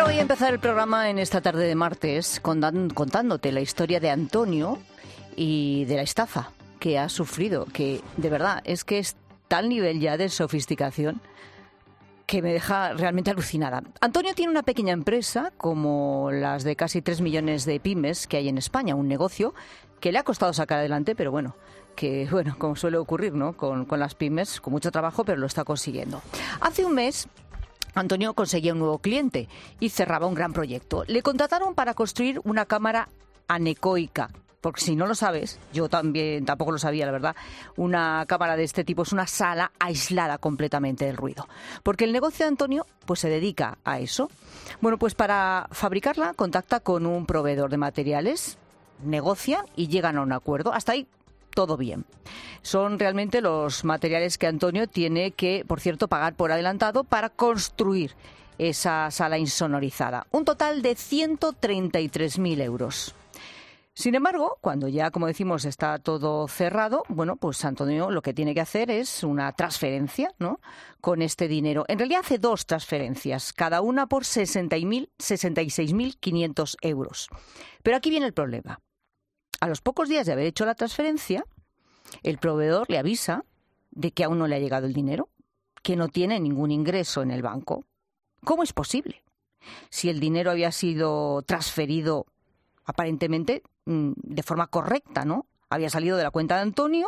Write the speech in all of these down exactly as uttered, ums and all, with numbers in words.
Voy a empezar el programa en esta tarde de martes contándote la historia de Antonio y de la estafa que ha sufrido, que de verdad es que es tal nivel ya de sofisticación que me deja realmente alucinada. Antonio tiene una pequeña empresa, como las de casi tres millones de pymes que hay en España, un negocio que le ha costado sacar adelante, pero bueno, que bueno, como suele ocurrir, ¿no? Con, con las pymes, con mucho trabajo, pero lo está consiguiendo. Hace un mes Antonio conseguía un nuevo cliente y cerraba un gran proyecto. Le contrataron para construir una cámara anecoica. Porque si no lo sabes, yo también tampoco lo sabía, la verdad, una cámara de este tipo es una sala aislada completamente del ruido. Porque el negocio de Antonio pues se dedica a eso. Bueno, pues para fabricarla contacta con un proveedor de materiales, negocia y llegan a un acuerdo. Hasta ahí todo bien. Son realmente los materiales que Antonio tiene que, por cierto, pagar por adelantado para construir esa sala insonorizada. Un total de ciento treinta y tres mil euros. Sin embargo, cuando ya, como decimos, está todo cerrado, bueno, pues Antonio lo que tiene que hacer es una transferencia, ¿no?, con este dinero. En realidad hace dos transferencias, cada una por sesenta y seis mil quinientos euros. Pero aquí viene el problema. A los pocos días de haber hecho la transferencia, el proveedor le avisa de que aún no le ha llegado el dinero, que no tiene ningún ingreso en el banco. ¿Cómo es posible? Si el dinero había sido transferido aparentemente de forma correcta, ¿no? Había salido de la cuenta de Antonio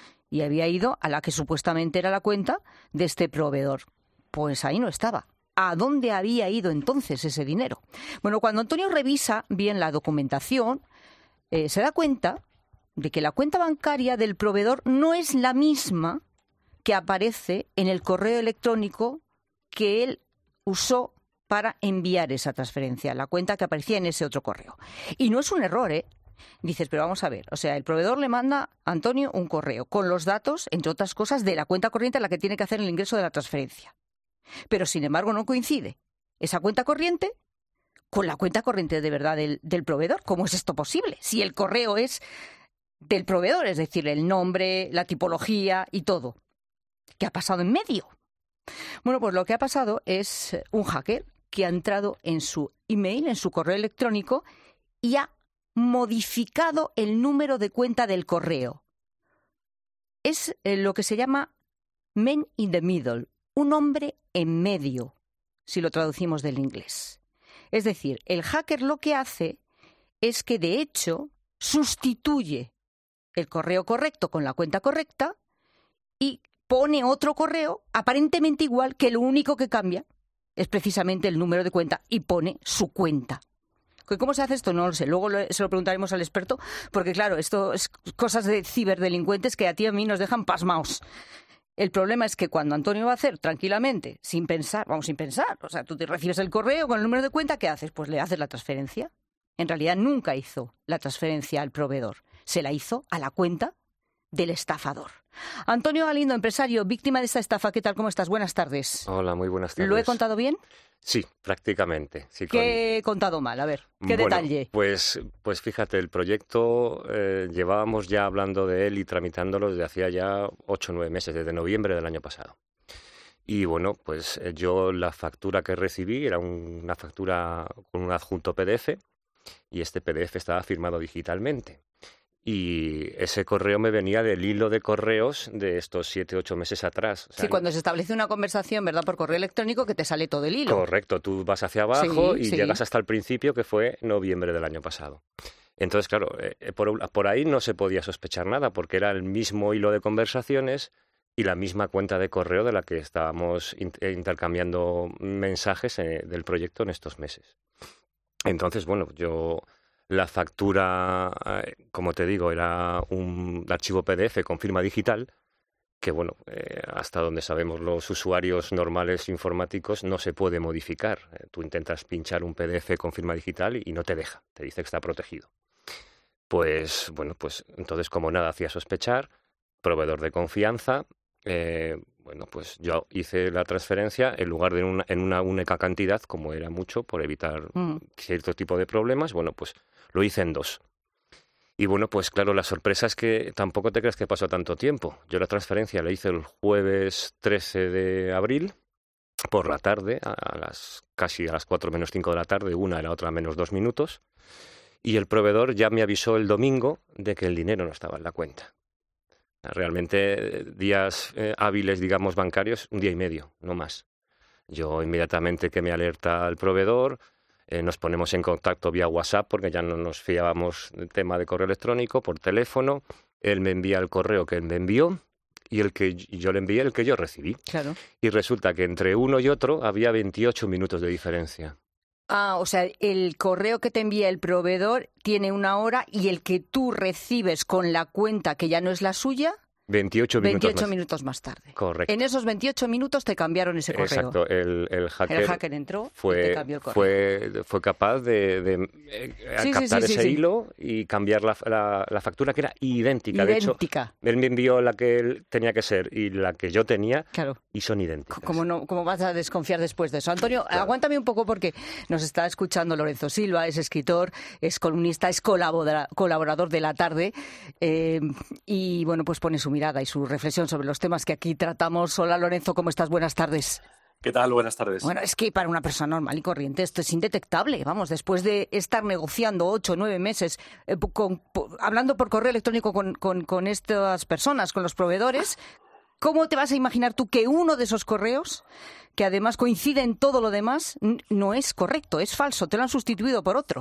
y había ido a la que supuestamente era la cuenta de este proveedor. Pues ahí no estaba. ¿A dónde había ido entonces ese dinero? Bueno, cuando Antonio revisa bien la documentación, eh, se da cuenta de que la cuenta bancaria del proveedor no es la misma que aparece en el correo electrónico que él usó para enviar esa transferencia, la cuenta que aparecía en ese otro correo. Y no es un error, ¿eh? Dices, pero vamos a ver, o sea, el proveedor le manda a Antonio un correo con los datos, entre otras cosas, de la cuenta corriente a la que tiene que hacer el ingreso de la transferencia. Pero, sin embargo, no coincide esa cuenta corriente con la cuenta corriente de verdad del, del proveedor. ¿Cómo es esto posible? Si el correo es del proveedor, es decir, el nombre, la tipología y todo. ¿Qué ha pasado en medio? Bueno, pues lo que ha pasado es un hacker que ha entrado en su email, en su correo electrónico y ha modificado el número de cuenta del correo. Es lo que se llama man in the middle, un hombre en medio, si lo traducimos del inglés. Es decir, el hacker lo que hace es que, de hecho, sustituye el correo correcto con la cuenta correcta y pone otro correo aparentemente igual, que lo único que cambia es precisamente el número de cuenta y pone su cuenta. ¿Cómo se hace esto? No lo sé. Luego se lo preguntaremos al experto, porque claro, esto es cosas de ciberdelincuentes que a ti y a mí nos dejan pasmaos. El problema es que cuando Antonio va a hacer tranquilamente, sin pensar, vamos, sin pensar, o sea, tú te recibes el correo con el número de cuenta, ¿qué haces? Pues le haces la transferencia. En realidad nunca hizo la transferencia al proveedor, se la hizo a la cuenta del estafador. Antonio Galindo, empresario, víctima de esta estafa. ¿Qué tal? ¿Cómo estás? Buenas tardes. Hola, muy buenas tardes. ¿Lo he contado bien? Sí, prácticamente. Sí, ¿Qué con... he contado mal? A ver, ¿qué bueno, detalle? Pues, pues fíjate, el proyecto eh, llevábamos ya hablando de él y tramitándolo desde hacía ya ocho o nueve meses, desde noviembre del año pasado. Y bueno, pues eh, yo la factura que recibí era un, una factura con un adjunto P D F y este P D F estaba firmado digitalmente. Y ese correo me venía del hilo de correos de estos siete, ocho meses atrás. O sea, sí, cuando se establece una conversación, ¿verdad?, por correo electrónico, que te sale todo el hilo. Correcto, tú vas hacia abajo sí, y sí. llegas hasta el principio, que fue noviembre del año pasado. Entonces, claro, eh, por, por ahí no se podía sospechar nada, porque era el mismo hilo de conversaciones y la misma cuenta de correo de la que estábamos intercambiando mensajes eh, del proyecto en estos meses. Entonces, bueno, yo... La factura, como te digo, era un archivo P D F con firma digital, que bueno, eh, hasta donde sabemos los usuarios normales informáticos no se puede modificar. Eh, tú intentas pinchar un P D F con firma digital y, y no te deja, te dice que está protegido. Pues bueno, pues entonces como nada hacía sospechar, proveedor de confianza, eh, bueno, pues yo hice la transferencia en lugar de una, en una única cantidad, como era mucho, por evitar mm. cierto tipo de problemas, bueno, pues lo hice en dos. Y bueno, pues claro, la sorpresa es que tampoco te creas que pasó tanto tiempo. Yo la transferencia la hice el jueves trece de abril por la tarde, a las casi a las cuatro menos cinco de la tarde, una y la otra menos dos minutos, y el proveedor ya me avisó el domingo de que el dinero no estaba en la cuenta. Realmente días eh, hábiles, digamos, bancarios, un día y medio, no más. Yo inmediatamente que me alerta el proveedor, eh, nos ponemos en contacto vía WhatsApp porque ya no nos fiábamos del tema de correo electrónico, por teléfono. Él me envía el correo que él me envió y el que yo le envié el que yo recibí. Claro. Y resulta que entre uno y otro había veintiocho minutos de diferencia. Ah, o sea, el correo que te envía el proveedor tiene una hora y el que tú recibes con la cuenta que ya no es la suya, veintiocho minutos veintiocho más. minutos más tarde. Correcto. En esos veintiocho minutos te cambiaron ese correo. Exacto. El, el, hacker, el hacker entró fue, y te cambió el correo. Fue, fue capaz de, de eh, sí, captar sí, sí, ese sí, hilo y cambiar la, la, la factura, que era idéntica. Idéntica. De hecho, él me envió la que él tenía que ser y la que yo tenía, claro. Y son idénticas. ¿Cómo, no, ¿Cómo vas a desconfiar después de eso? Antonio, claro. Aguántame un poco porque nos está escuchando Lorenzo Silva, es escritor, es columnista, es colabora, colaborador de La Tarde eh, y, bueno, pues pone su mirada y su reflexión sobre los temas que aquí tratamos. Hola, Lorenzo, ¿cómo estás? Buenas tardes. ¿Qué tal? Buenas tardes. Bueno, es que para una persona normal y corriente esto es indetectable. Vamos, después de estar negociando ocho o nueve meses, eh, con, po, hablando por correo electrónico con, con, con estas personas, con los proveedores, ¿cómo te vas a imaginar tú que uno de esos correos, que además coincide en todo lo demás, no es correcto, es falso, te lo han sustituido por otro?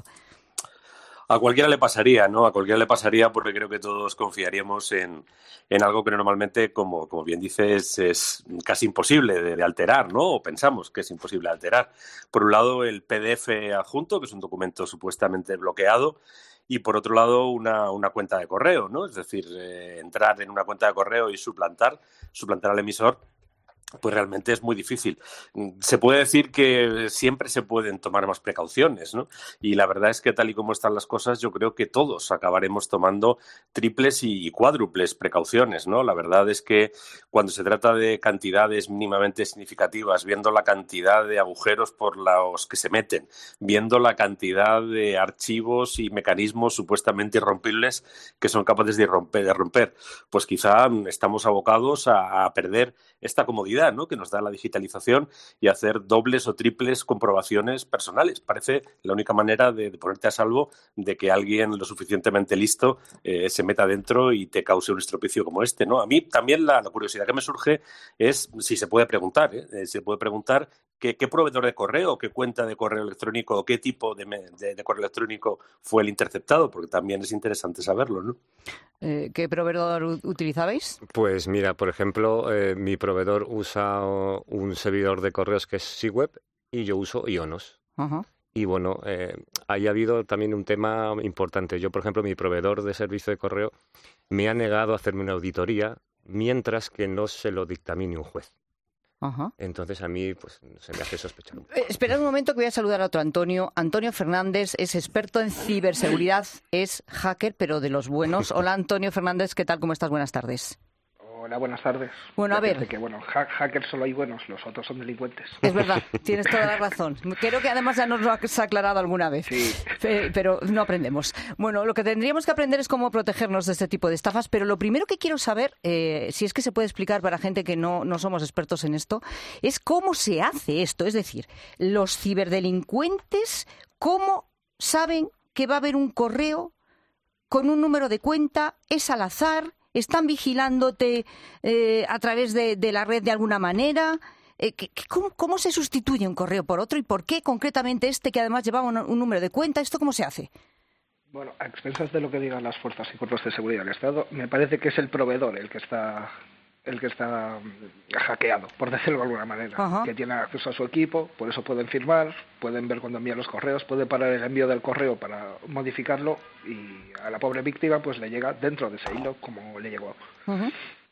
A cualquiera le pasaría, ¿no? A cualquiera le pasaría porque creo que todos confiaríamos en, en algo que normalmente, como, como bien dices, es casi imposible de, de alterar, ¿no? O pensamos que es imposible de alterar. Por un lado, el P D F adjunto, que es un documento supuestamente bloqueado, y por otro lado, una, una cuenta de correo, ¿no? Es decir, eh, entrar en una cuenta de correo y suplantar, suplantar al emisor, pues realmente es muy difícil. Se puede decir que siempre se pueden tomar más precauciones, ¿no? Y la verdad es que tal y como están las cosas, yo creo que todos acabaremos tomando triples y cuádruples precauciones, ¿no? La verdad es que cuando se trata de cantidades mínimamente significativas, viendo la cantidad de agujeros por los que se meten, viendo la cantidad de archivos y mecanismos supuestamente irrompibles que son capaces de romper, de romper, pues quizá estamos abocados a, a perder esta comodidad, ¿no?, que nos da la digitalización y hacer dobles o triples comprobaciones personales. Parece la única manera de, de ponerte a salvo de que alguien lo suficientemente listo eh, se meta dentro y te cause un estropicio como este, ¿no? A mí también la, la curiosidad que me surge es si se puede preguntar, ¿eh? Se puede preguntar qué, qué proveedor de correo, qué cuenta de correo electrónico o qué tipo de, de, de correo electrónico fue el interceptado, porque también es interesante saberlo, ¿no? Eh, ¿Qué proveedor utilizabais? Pues mira, por ejemplo, eh, mi proveedor usa un servidor de correos que es SeaWeb y yo uso Ionos. Uh-huh. Y bueno, eh, ahí ha habido también un tema importante. Yo, por ejemplo, mi proveedor de servicio de correo me ha negado a hacerme una auditoría mientras que no se lo dictamine un juez. Uh-huh. Entonces a mí pues se me hace sospechar un poco. Eh, esperad un momento que voy a saludar a otro Antonio. Antonio Fernández es experto en ciberseguridad, es hacker, pero de los buenos. Hola Antonio Fernández, ¿qué tal? ¿Cómo estás? Buenas tardes. Hola, buenas tardes. Bueno, a ver. Que, bueno, ha- hackers solo hay buenos, los otros son delincuentes. Es verdad, tienes toda la razón. Creo que además ya nos lo has aclarado alguna vez. Sí. Pe- Pero no aprendemos. Bueno, lo que tendríamos que aprender es cómo protegernos de este tipo de estafas, pero lo primero que quiero saber, eh, si es que se puede explicar para gente que no, no somos expertos en esto, es cómo se hace esto. Es decir, los ciberdelincuentes, ¿cómo saben que va a haber un correo con un número de cuenta? ¿Es al azar? ¿Están vigilándote eh, a través de, de la red de alguna manera? Eh, ¿qué- qué- cómo, ¿Cómo se sustituye un correo por otro? ¿Y por qué concretamente este que además llevaba un, un número de cuenta? ¿Esto cómo se hace? Bueno, a expensas de lo que digan las fuerzas y cuerpos de seguridad del Estado, me parece que es el proveedor el que está el que está mm, hackeado, por decirlo de alguna manera, Ajá. que tiene acceso a su equipo, por eso pueden firmar, pueden ver cuando envían los correos, puede parar el envío del correo para modificarlo y a la pobre víctima pues le llega dentro de ese hilo como le llegó. Uh-huh.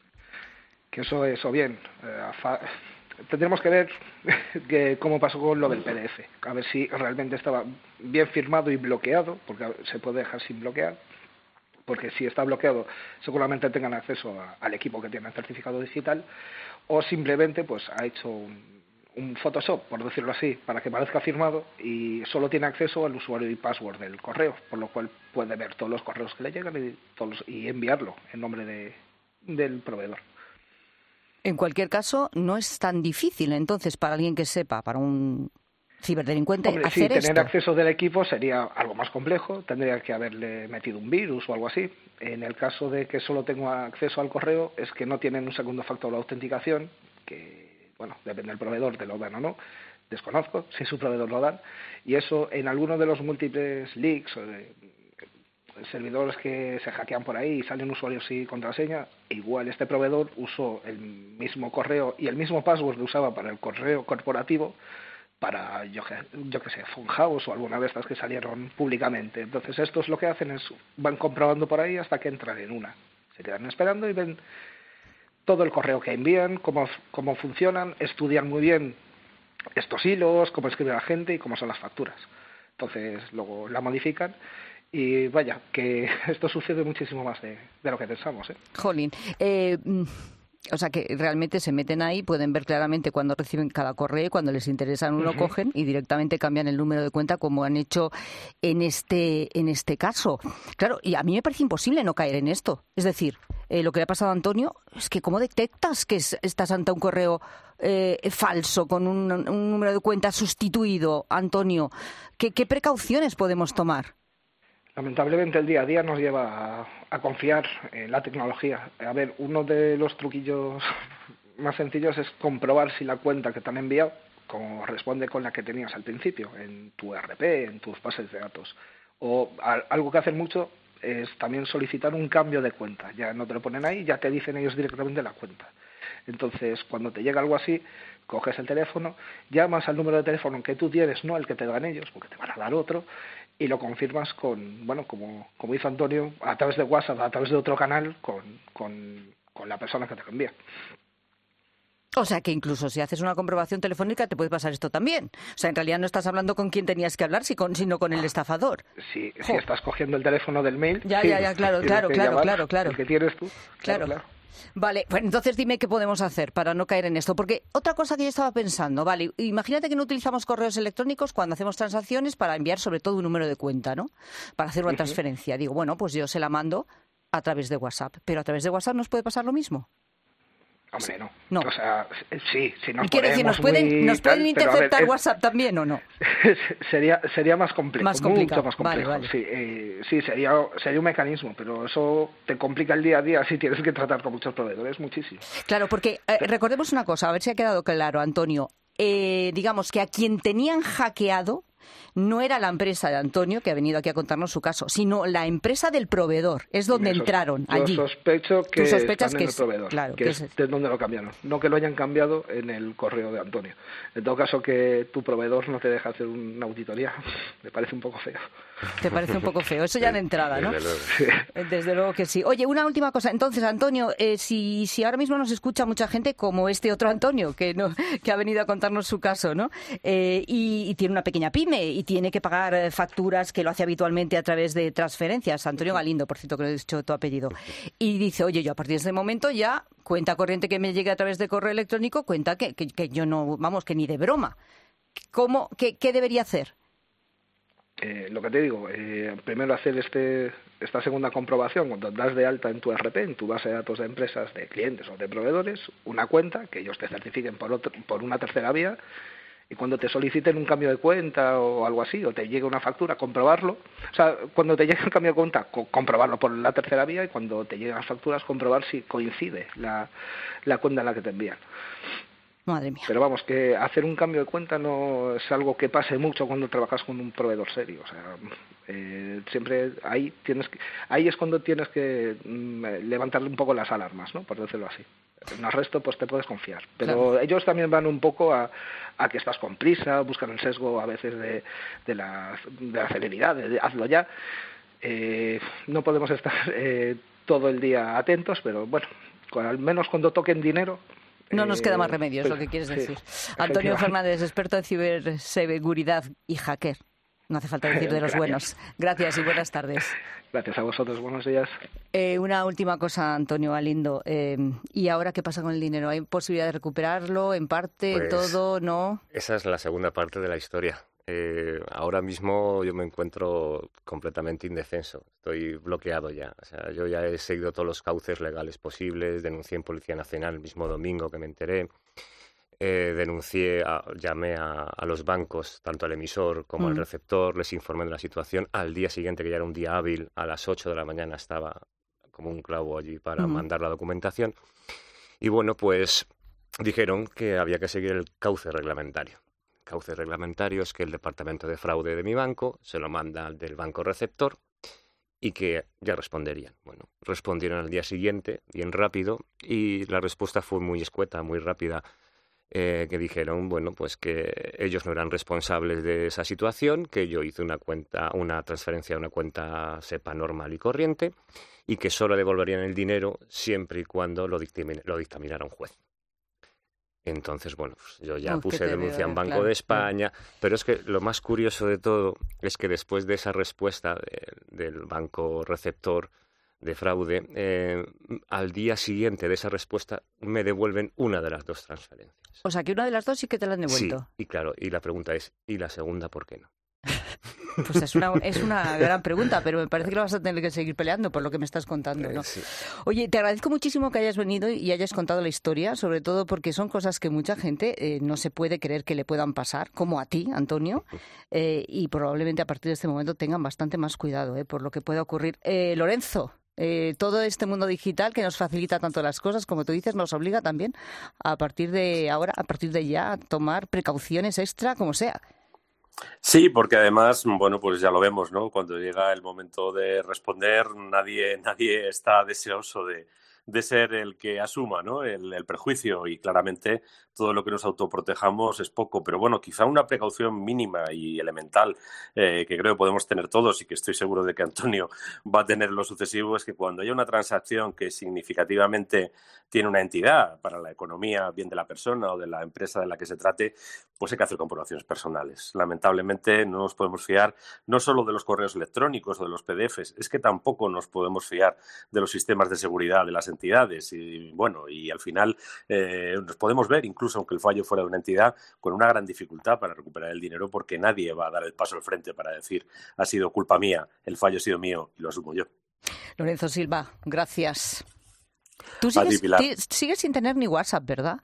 Que eso es o bien eh, a fa- tendremos que ver que cómo pasó con lo del P D F, a ver si realmente estaba bien firmado y bloqueado, porque se puede dejar sin bloquear, porque si está bloqueado seguramente tengan acceso a, al equipo que tiene el certificado digital, o simplemente pues ha hecho un, un Photoshop, por decirlo así, para que parezca firmado y solo tiene acceso al usuario y password del correo, por lo cual puede ver todos los correos que le llegan y, todos, y enviarlo en nombre de, del proveedor. En cualquier caso, no es tan difícil, entonces, para alguien que sepa, para un ciberdelincuente, Hombre, hacer sí, esto. tener acceso del equipo sería algo más complejo, tendría que haberle metido un virus o algo así. En el caso de que solo tengo acceso al correo, es que no tienen un segundo factor de autenticación, que, bueno, depende del proveedor, te lo dan o no, desconozco si su proveedor lo dan, y eso en alguno de los múltiples leaks o de servidores que se hackean por ahí y salen usuarios y contraseña, igual este proveedor usó el mismo correo y el mismo password que usaba para el correo corporativo para, yo, yo que sé, Funhouse o alguna de estas que salieron públicamente. Entonces estos lo que hacen es, van comprobando por ahí hasta que entran en una. Se quedan esperando y ven todo el correo que envían, cómo, cómo funcionan, estudian muy bien estos hilos, cómo escribe la gente y cómo son las facturas. Entonces luego la modifican y vaya, que esto sucede muchísimo más de, de lo que pensamos, ¿eh? Jolín. Eh, O sea, que realmente se meten ahí, pueden ver claramente cuando reciben cada correo, cuando les interesa uno, uh-huh. cogen y directamente cambian el número de cuenta, como han hecho en este en este caso. Claro, y a mí me parece imposible no caer en esto. Es decir, eh, lo que le ha pasado a Antonio es que ¿cómo detectas que es, estás ante un correo eh, falso con un, un número de cuenta sustituido, Antonio? ¿Qué, qué precauciones podemos tomar? Lamentablemente el día a día nos lleva a, a confiar en la tecnología. A ver, uno de los truquillos más sencillos es comprobar si la cuenta que te han enviado corresponde con la que tenías al principio, en tu E R P, en tus bases de datos. O a, algo que hacen mucho es también solicitar un cambio de cuenta. Ya no te lo ponen ahí, ya te dicen ellos directamente la cuenta. Entonces, cuando te llega algo así, coges el teléfono, llamas al número de teléfono que tú tienes, no el que te dan ellos, porque te van a dar otro, y lo confirmas con, bueno, como, como hizo Antonio, a través de WhatsApp, a través de otro canal, con, con, con la persona que te lo envía. O sea, que incluso si haces una comprobación telefónica te puede pasar esto también. O sea, en realidad no estás hablando con quien tenías que hablar, sino con el estafador. Sí, si estás cogiendo el teléfono del mail... Ya, sí, ya, ya, claro, claro, claro, claro, claro. El que tienes tú. Claro, claro. Vale, pues entonces dime qué podemos hacer para no caer en esto. Porque otra cosa que yo estaba pensando, vale, imagínate que no utilizamos correos electrónicos cuando hacemos transacciones para enviar sobre todo un número de cuenta, ¿no? Para hacer una uh-huh. transferencia. Digo, bueno, pues yo se la mando a través de WhatsApp. ¿Pero a través de WhatsApp nos puede pasar lo mismo? Hombre, no. no. O sea, sí, si nos Quiero decir, ¿nos pueden, ¿nos pueden tal, interceptar ver, WhatsApp es, también o no? Sería sería más complejo, más complicado. mucho más complejo. Vale, vale. Sí, eh, sí sería, sería un mecanismo, pero eso te complica el día a día si tienes que tratar con muchos proveedores, muchísimo. Claro, porque eh, recordemos una cosa, a ver si ha quedado claro, Antonio. Eh, digamos que a quien tenían hackeado no era la empresa de Antonio, que ha venido aquí a contarnos su caso, sino la empresa del proveedor. Es donde Eso, entraron, yo allí. Yo sospecho que ¿Tú sospechas están que en es, el proveedor, claro, que, que es, es de donde lo cambiaron. No que lo hayan cambiado en el correo de Antonio. En todo caso, que tu proveedor no te deja hacer una auditoría, me parece un poco feo. Te parece un poco feo. Eso ya de entrada, ¿no? Desde luego, sí. Desde luego que sí. Oye, una última cosa. Entonces, Antonio, eh, si, si ahora mismo nos escucha mucha gente, como este otro Antonio, que, no, que ha venido a contarnos su caso, ¿no? Eh, y, y tiene una pequeña pyme y tiene que pagar facturas que lo hace habitualmente a través de transferencias. Antonio Galindo, por cierto, que le he dicho tu apellido. Y dice, oye, yo a partir de este momento ya, cuenta corriente que me llegue a través de correo electrónico, cuenta que, que, que yo no, vamos, que ni de broma. ¿Cómo, qué, qué debería hacer? Eh, lo que te digo, eh, primero hacer este esta segunda comprobación cuando das de alta en tu E R P, en tu base de datos de empresas, de clientes o de proveedores, una cuenta que ellos te certifiquen por, otro, por una tercera vía, y cuando te soliciten un cambio de cuenta o algo así, o te llegue una factura, comprobarlo. O sea, cuando te llegue el cambio de cuenta, co- comprobarlo por la tercera vía, y cuando te lleguen las facturas, comprobar si coincide la, la cuenta en la que te envían. Madre mía. Pero vamos, que hacer un cambio de cuenta no es algo que pase mucho cuando trabajas con un proveedor serio. O sea, eh, siempre ahí tienes que, ahí es cuando tienes que mm, levantarle un poco las alarmas, ¿no? Por decirlo así. En el resto, pues te puedes confiar. Pero claro, ellos también van un poco a, a que estás con prisa, buscan el sesgo a veces de, de, la, de la celeridad, de, de hazlo ya. Eh, no podemos estar eh, todo el día atentos, pero bueno, con, al menos cuando toquen dinero. No nos queda más remedio, es lo que quieres decir. Sí, Antonio Fernández, experto en ciberseguridad y hacker. No hace falta decir de los buenos. Gracias y buenas tardes. Gracias a vosotros, buenos días. Eh, una última cosa, Antonio Galindo. Eh, ¿Y ahora qué pasa con el dinero? ¿Hay posibilidad de recuperarlo en parte, pues, en todo, no? Esa es la segunda parte de la historia. Eh, ahora mismo yo me encuentro completamente indefenso, estoy bloqueado ya. O sea, yo ya he seguido todos los cauces legales posibles, denuncié en Policía Nacional el mismo domingo que me enteré, eh, denuncié, a, llamé a, a los bancos, tanto al emisor como mm. al receptor, les informé de la situación. Al día siguiente, que ya era un día hábil, a las ocho de la mañana estaba como un clavo allí para mm. mandar la documentación. Y bueno, pues dijeron que había que seguir el cauce reglamentario. Cauce reglamentario es que el departamento de fraude de mi banco se lo manda al del banco receptor y que ya responderían. Bueno, respondieron al día siguiente, bien rápido, y la respuesta fue muy escueta, muy rápida, eh, que dijeron, bueno, pues que ellos no eran responsables de esa situación, que yo hice una cuenta, una transferencia a una cuenta SEPA normal y corriente, y que solo devolverían el dinero siempre y cuando lo, dictamin- lo dictaminara un juez. Entonces, bueno, pues yo ya oh, puse denuncia en Banco claro, de España, claro. Pero es que lo más curioso de todo es que después de esa respuesta de, del banco receptor de fraude, eh, al día siguiente de esa respuesta me devuelven una de las dos transferencias. O sea, que una de las dos sí que te la han devuelto. Sí, y claro, y la pregunta es, ¿y la segunda por qué no? Pues es una, es una gran pregunta, pero me parece que lo vas a tener que seguir peleando por lo que me estás contando, ¿no? Sí. Oye, te agradezco muchísimo que hayas venido y hayas contado la historia, sobre todo porque son cosas que mucha gente eh, no se puede creer que le puedan pasar, como a ti, Antonio, eh, y probablemente a partir de este momento tengan bastante más cuidado eh, por lo que pueda ocurrir. Eh, Lorenzo, eh, todo este mundo digital que nos facilita tanto las cosas, como tú dices, nos obliga también a partir de ahora, a partir de ya, a tomar precauciones extra, como sea. Sí, porque además, bueno, pues ya lo vemos, ¿no? Cuando llega el momento de responder, nadie, nadie está deseoso de, de ser el que asuma, ¿no? el, el perjuicio, y claramente todo lo que nos autoprotejamos es poco, pero bueno, quizá una precaución mínima y elemental eh, que creo que podemos tener todos y que estoy seguro de que Antonio va a tener lo sucesivo, es que cuando haya una transacción que significativamente tiene una entidad para la economía, bien de la persona o de la empresa de la que se trate, pues hay que hacer comprobaciones personales. Lamentablemente no nos podemos fiar no solo de los correos electrónicos o de los P D Efes, es que tampoco nos podemos fiar de los sistemas de seguridad de las entidades y bueno, y al final eh, nos podemos ver, incluso aunque el fallo fuera de una entidad, con una gran dificultad para recuperar el dinero, porque nadie va a dar el paso al frente para decir ha sido culpa mía, el fallo ha sido mío y lo asumo yo. Lorenzo Silva, gracias. Tú sigues, ti, sigues sin tener ni WhatsApp, ¿verdad?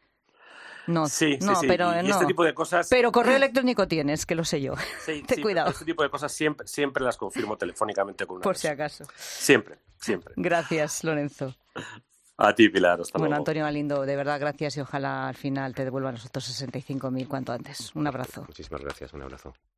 No, sí, no, sí, sí. Pero, y, y no. este tipo de cosas... Pero correo electrónico tienes, que lo sé yo. Sí, Ten sí, cuidado. Este tipo de cosas siempre, siempre las confirmo telefónicamente con una Por persona. si acaso. Siempre, siempre. Gracias, Lorenzo. A ti, Pilar. Hasta bueno, luego. Antonio Galindo, de verdad, gracias y ojalá al final te devuelvan los otros sesenta y cinco mil cuanto antes. Un abrazo. Muchísimas gracias, un abrazo.